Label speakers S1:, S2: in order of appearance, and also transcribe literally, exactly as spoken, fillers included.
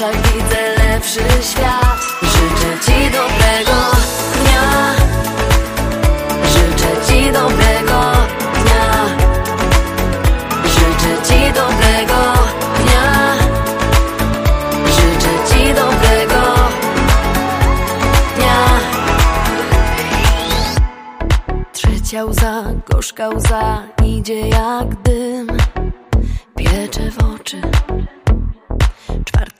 S1: oczach widzę lepszy świat. Życzę ci dobrego dnia. Życzę ci dobrego dnia. Życzę ci dobrego dnia. Życzę ci dobrego dnia. Trzecia łza, gorzka łza idzie jak dym, piecze w oczy.